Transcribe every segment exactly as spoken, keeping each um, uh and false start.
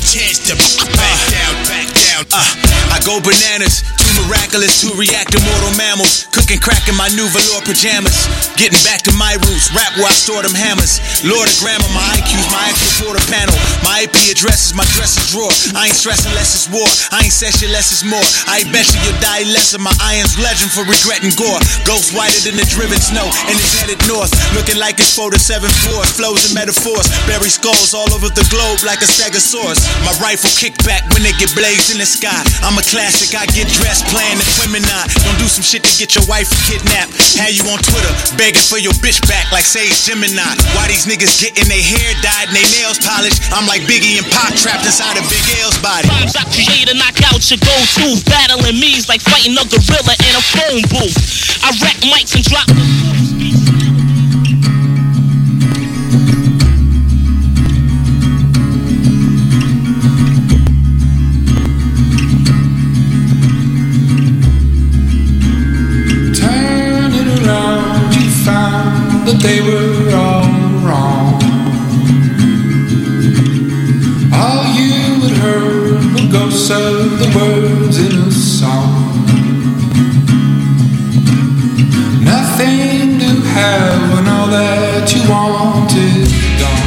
chance to back down, back down. Uh, I go bananas, too miraculous to react to mortal mammals. Cooking crack in my new velour pajamas. Getting back to my roots, rap where I store them hammers. Lord of grammar, my I Q's my actual quarter panel. My I P address is my dresser drawer. I ain't stressing less it's war. I ain't said shit less it's more. I bet you you'll die lesser. My iron's legend for regret and gore. Ghost whiter than the driven snow, and it's headed north. Looking like it's four to seven floors. Flows and metaphors. Bury skulls all over the globe like a stegosaurus. My rifle kick back when they get blazed in the sky. I'm a classic, I get dressed playing the women I don't do some shit to get your wife kidnapped. Had you on Twitter, begging for your bitch back like Sage Gemini. Why these niggas getting their hair dyed and their nails polished? I'm like Biggie and Pac trapped inside a Big L's body. Rhymes I create and knock out your go-to. Battling me's like fighting a gorilla in a phone booth. I wreck mics and drop the that they were all wrong. All you had heard were ghosts of the words in a song. Nothing to have when all that you want is gone.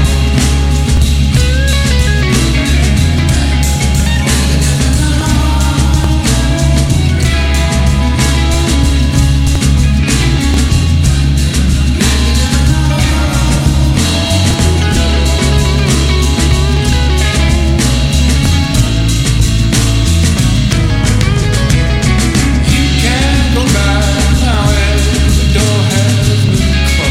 Closed.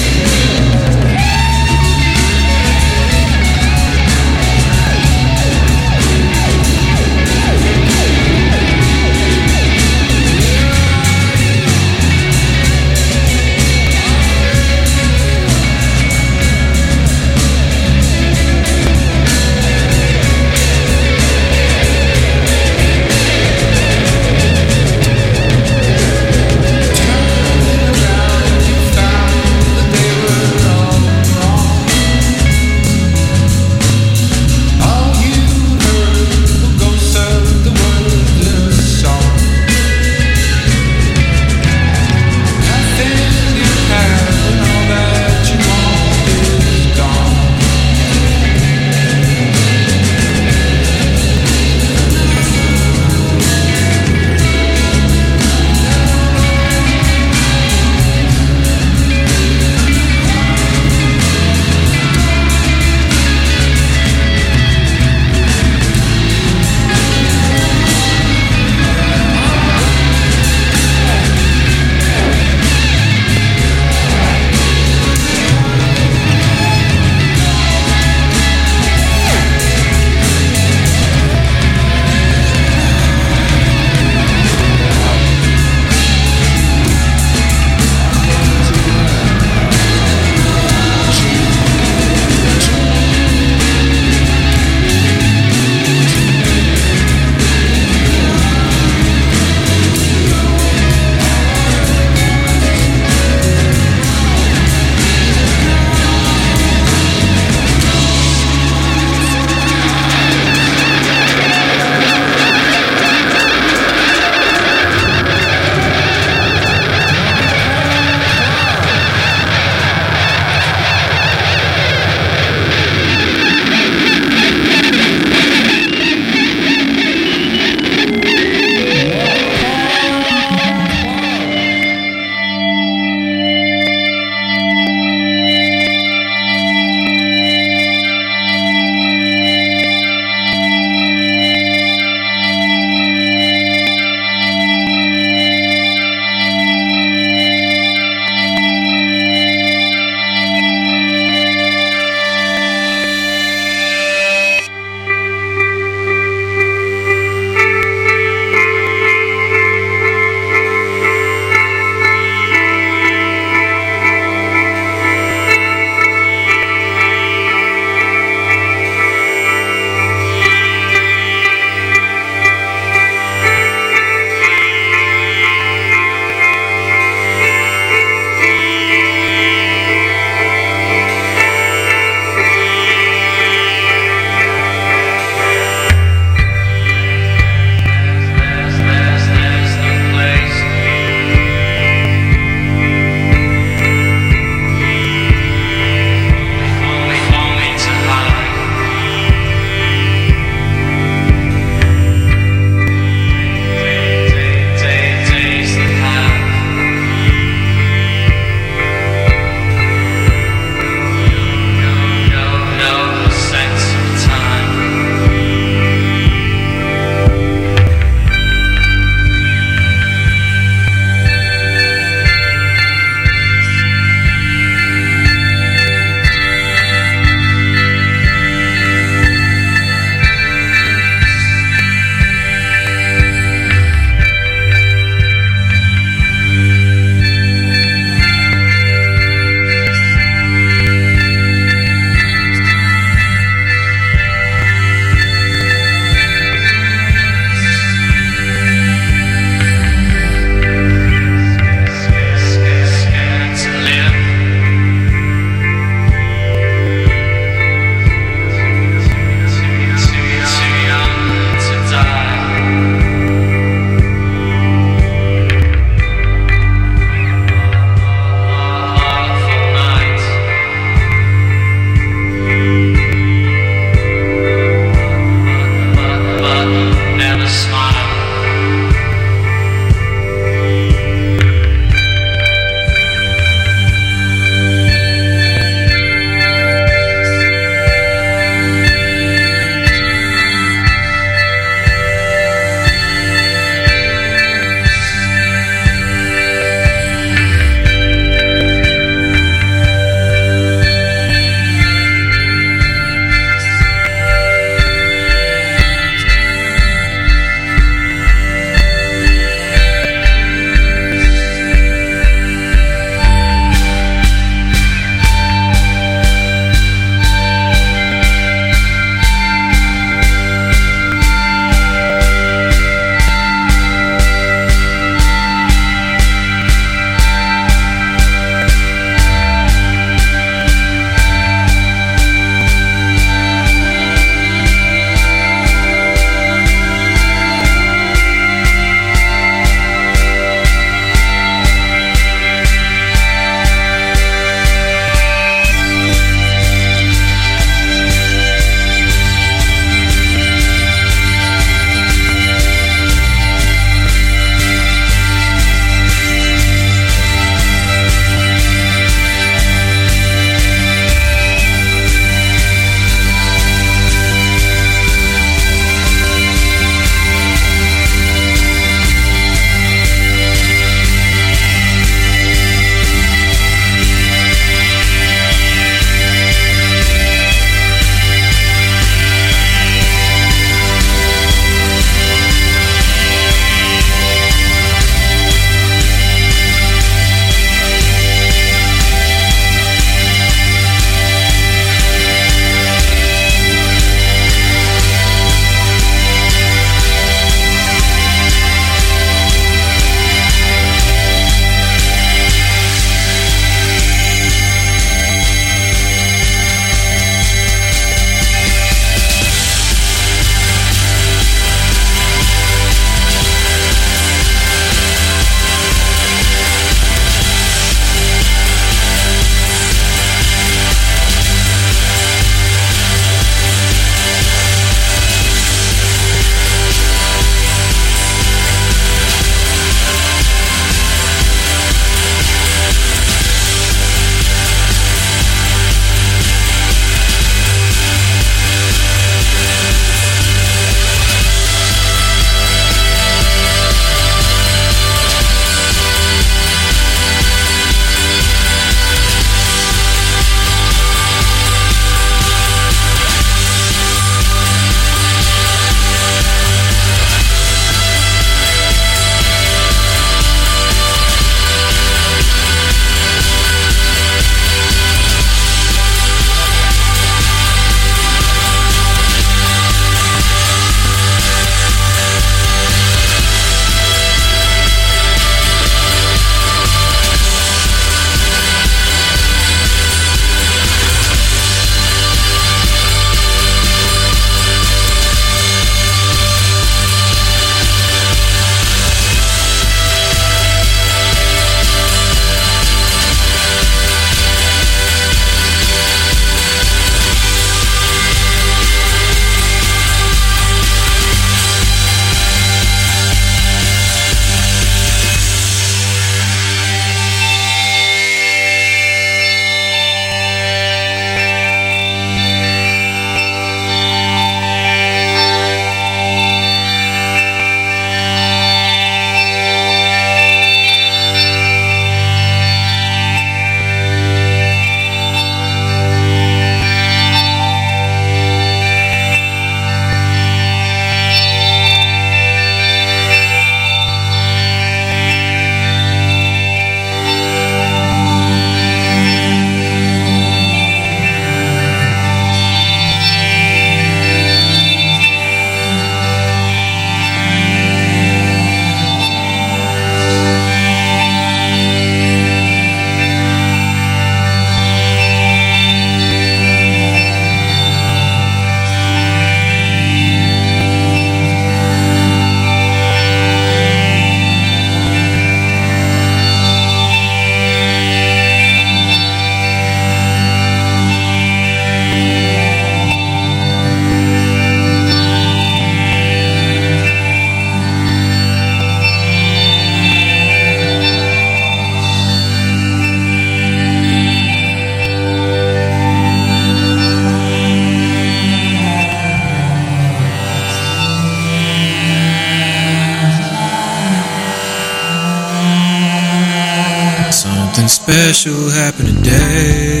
special happened today.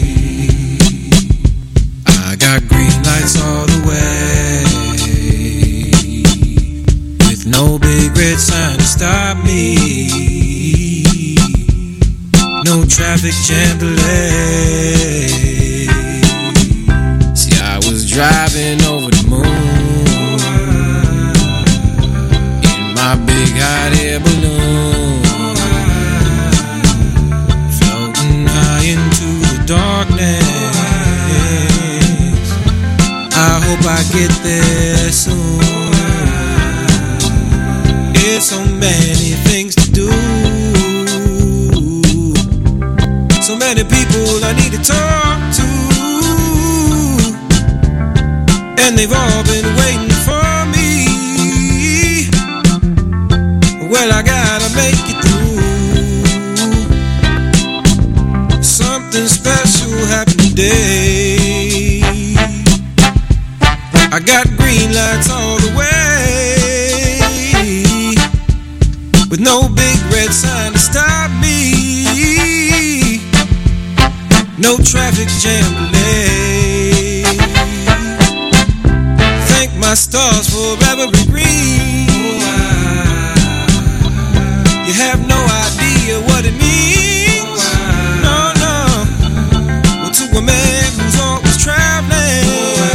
I got green lights all the way, with no big red sign to stop me, no traffic jam delay. See, I was driving over the moon in my big hot air balloon, floating high into the darkness. I hope I get there soon. There's so many things to do, so many people I need to talk to, and they've all been waiting for me. Well, I gotta make it through. Something special happened today. I got green lights all the way, with no big red sign to stop me, no traffic jam delay. Thank my stars for every green. You have no idea what it means. No, no. Well, to a man who's always traveling,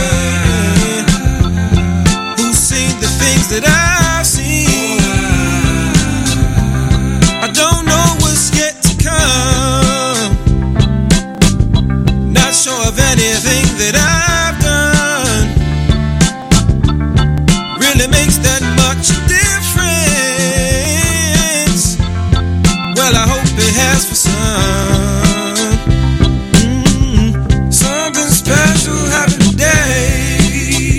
who's seen the things that I've seen, I don't know what's yet to come. Not sure of anything that I've done really makes that much difference. Well, I hope it has for some. Mm-hmm. Something special happened today.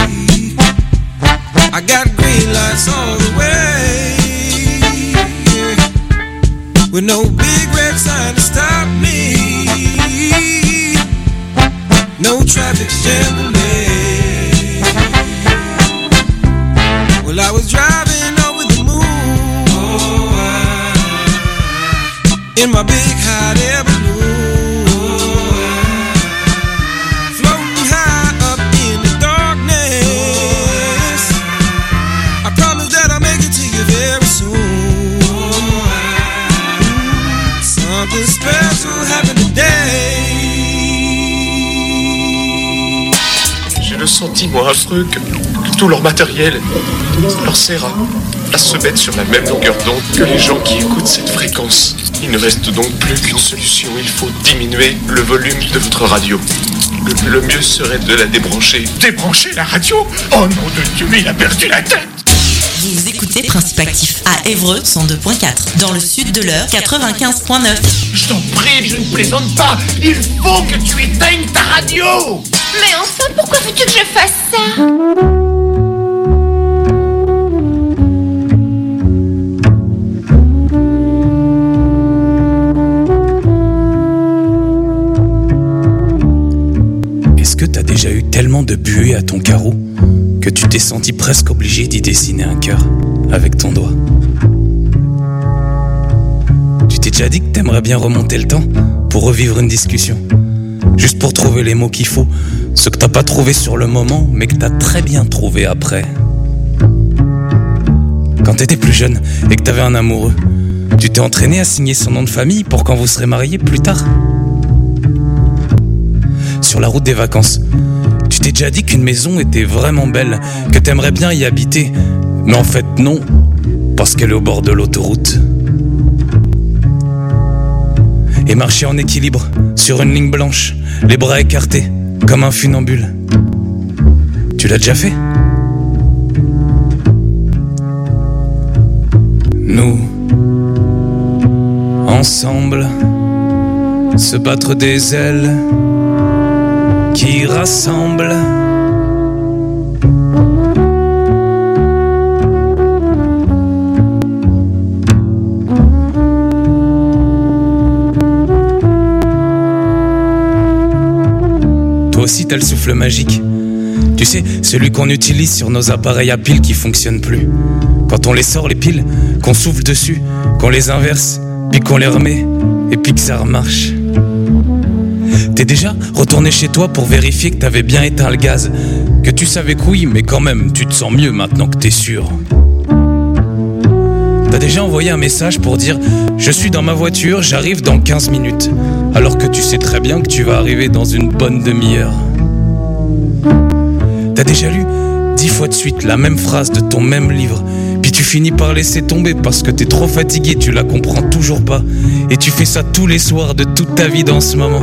I got green lights all the way, with no big red sign to stop me, no traffic jam delay. Well, I was driving over the moon in my big hot air balloon, floating high up in the darkness. I promise that I'll make it to you very soon. Something special happened today. J'ai le sentiment affreux que, que tout leur matériel leur sert à, à se mettre sur la même longueur d'onde que les gens qui écoutent cette fréquence. Il ne reste donc plus qu'une solution, il faut diminuer le volume de votre radio. Le, le mieux serait de la débrancher. Débrancher la radio ? Oh nom de Dieu, il a perdu la tête. Vous écoutez Principe Actif à Évreux cent deux point quatre, dans le sud de l'Eure quatre-vingt-quinze point neuf. Je t'en prie, je ne plaisante pas. Il faut que tu éteignes ta radio. Mais enfin, pourquoi veux-tu que je fasse ça ? Est-ce que t'as déjà eu tellement de buée à ton carreau que tu t'es senti presque obligé d'y dessiner un cœur avec ton doigt? Tu t'es déjà dit que t'aimerais bien remonter le temps pour revivre une discussion, juste pour trouver les mots qu'il faut, ce que t'as pas trouvé sur le moment mais que t'as très bien trouvé après. Quand t'étais plus jeune et que t'avais un amoureux, tu t'es entraîné à signer son nom de famille pour quand vous serez mariés plus tard. Sur la route des vacances, tu t'es déjà dit qu'une maison était vraiment belle, que t'aimerais bien y habiter, mais en fait non, parce qu'elle est au bord de l'autoroute. Et marcher en équilibre, sur une ligne blanche, les bras écartés, comme un funambule. Tu l'as déjà fait ? Nous, ensemble, se battre des ailes qui rassemblent. Toi aussi t'as le souffle magique. Tu sais, celui qu'on utilise sur nos appareils à piles qui fonctionnent plus. Quand on les sort les piles, qu'on souffle dessus, qu'on les inverse, puis qu'on les remet, et puis que ça remarche. T'es déjà retourné chez toi pour vérifier que t'avais bien éteint le gaz, que tu savais que oui, mais quand même, tu te sens mieux maintenant que t'es sûr. T'as déjà envoyé un message pour dire « Je suis dans ma voiture, j'arrive dans quinze minutes », alors que tu sais très bien que tu vas arriver dans une bonne demi-heure. T'as déjà lu dix fois de suite la même phrase de ton même livre, puis tu finis par laisser tomber parce que t'es trop fatigué, tu la comprends toujours pas, et tu fais ça tous les soirs de toute ta vie dans ce moment.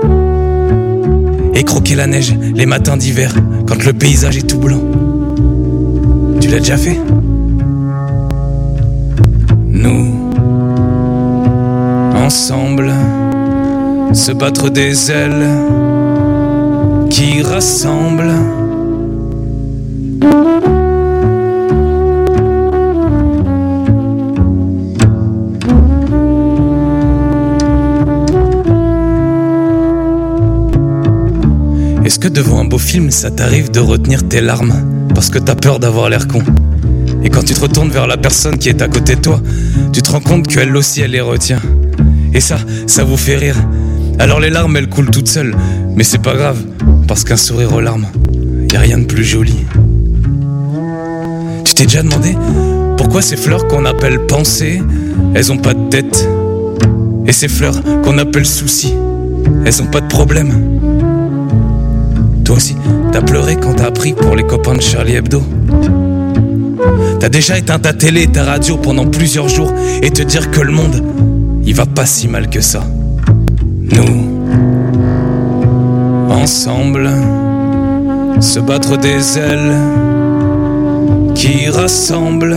Et croquer la neige les matins d'hiver, quand le paysage est tout blanc. Tu l'as déjà fait ? Nous, ensemble, se battre des ailes qui rassemblent. Est-ce que devant un beau film, ça t'arrive de retenir tes larmes parce que t'as peur d'avoir l'air con ? Et quand tu te retournes vers la personne qui est à côté de toi, tu te rends compte qu'elle aussi, elle les retient. Et ça, ça vous fait rire. Alors les larmes, elles coulent toutes seules. Mais c'est pas grave, parce qu'un sourire aux larmes, y a rien de plus joli. Tu t'es déjà demandé pourquoi ces fleurs qu'on appelle pensées, elles ont pas de tête? Et ces fleurs qu'on appelle soucis, elles ont pas de problème? Toi aussi, t'as pleuré quand t'as appris pour les copains de Charlie Hebdo? T'as déjà éteint ta télé et ta radio pendant plusieurs jours et te dire que le monde, il va pas si mal que ça. Nous, ensemble, se battre des ailes qui rassemblent.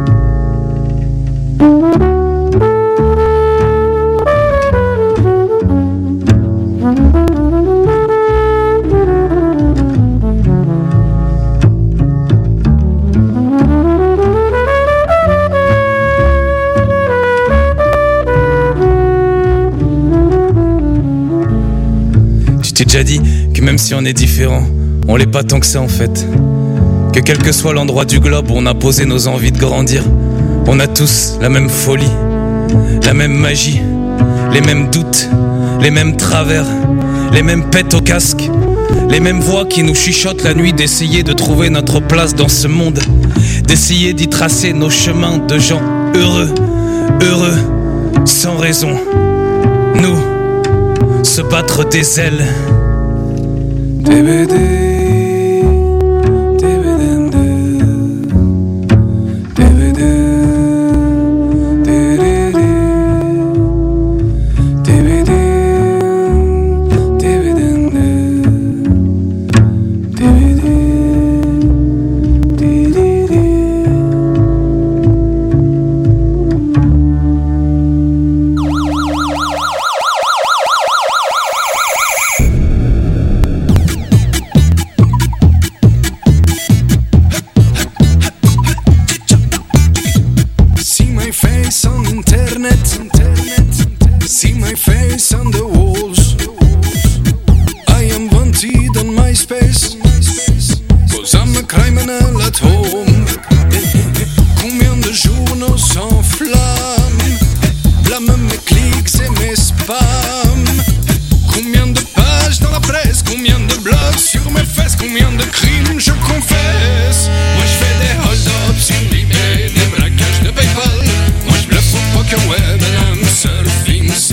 Tu t'es déjà dit que même si on est différent, on l'est pas tant que ça en fait. Que quel que soit l'endroit du globe où on a posé nos envies de grandir, on a tous la même folie, la même magie, les mêmes doutes, les mêmes travers, les mêmes pètes au casque, les mêmes voix qui nous chuchotent la nuit d'essayer de trouver notre place dans ce monde, d'essayer d'y tracer nos chemins de gens heureux, heureux, sans raison. Nous, se battre des ailes. D B D.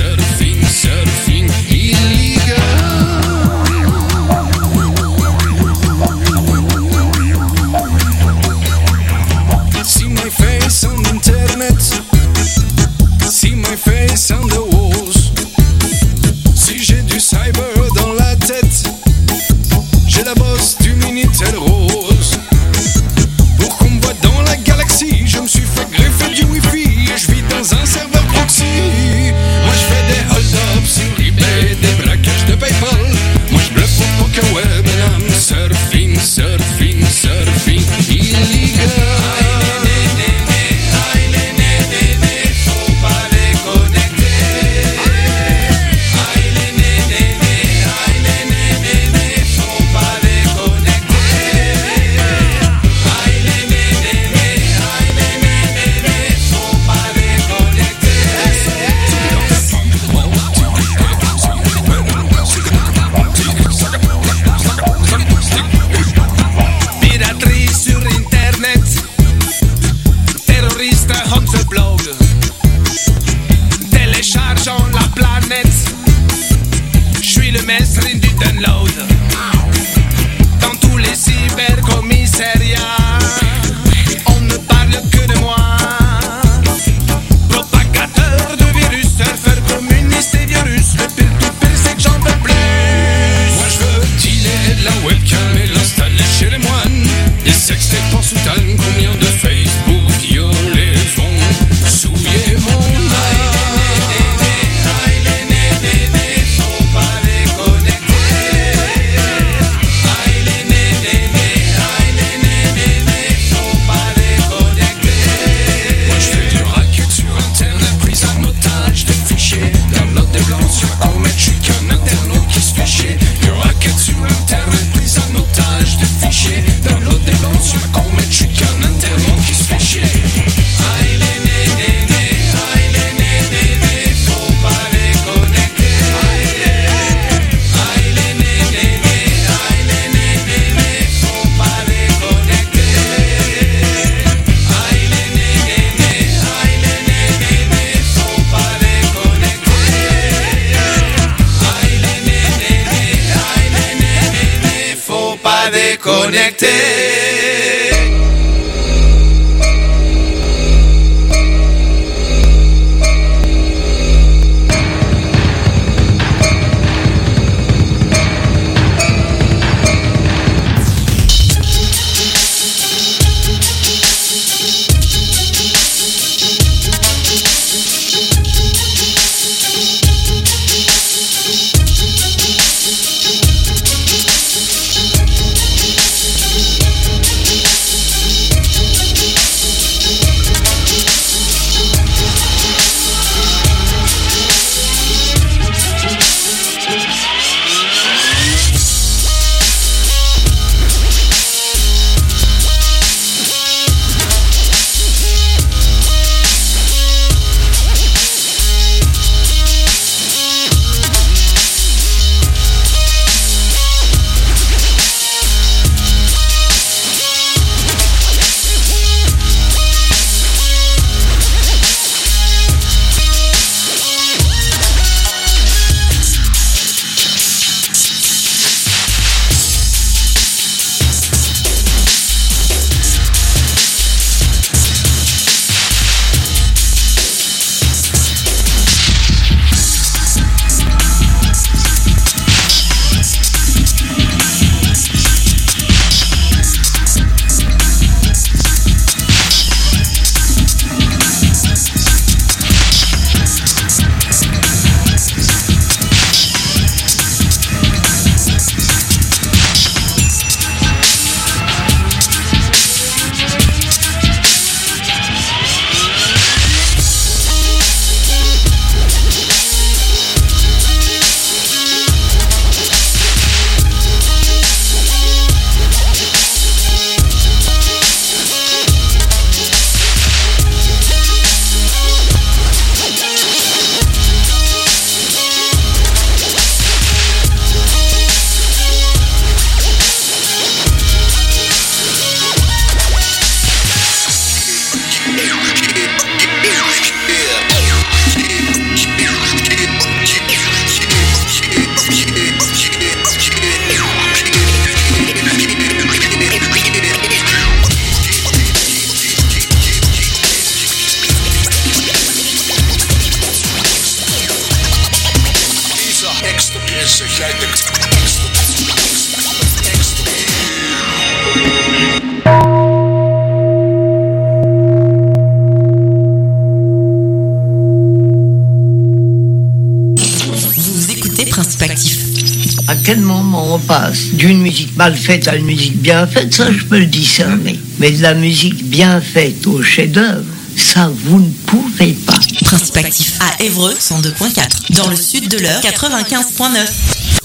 Surfing, surfing, illegal. Catherine du download. Dans tous les cybercommissariats, on ne parle que de moi. Propagateur de virus, surfeur communiste et virus, le pire tout pire c'est que j'en veux plus. Moi je veux dealer de la webcam et l'installer chez les moines. Des sextés en soutane, combien de Facebook violaisons, souiller mon âme. Connecté. À quel moment on passe d'une musique mal faite à une musique bien faite, ça je peux le discerner. Mais de la musique bien faite au chef-d'œuvre, ça vous ne pouvez pas. Principe actif à Évreux cent deux point quatre. Dans le sud de l'Eure quatre-vingt-quinze point neuf.